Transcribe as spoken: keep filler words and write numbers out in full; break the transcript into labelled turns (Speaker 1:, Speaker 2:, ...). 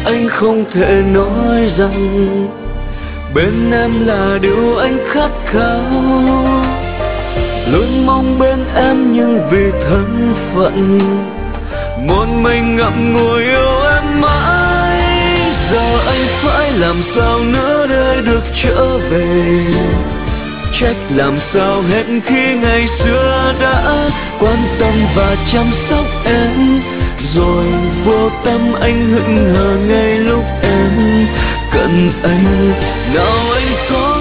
Speaker 1: anh không thể nói rằng bên em là điều anh khát khao. Luôn mong bên em nhưng vì thân phận một mình ngậm ngùi yêu em mãi. Giờ anh phải làm sao nữa để được trở về, trách làm sao hết khi ngày xưa đã quan tâm và chăm sóc em, rồi vô tâm anh hững hờ ngay lúc em cần anh. Nào anh có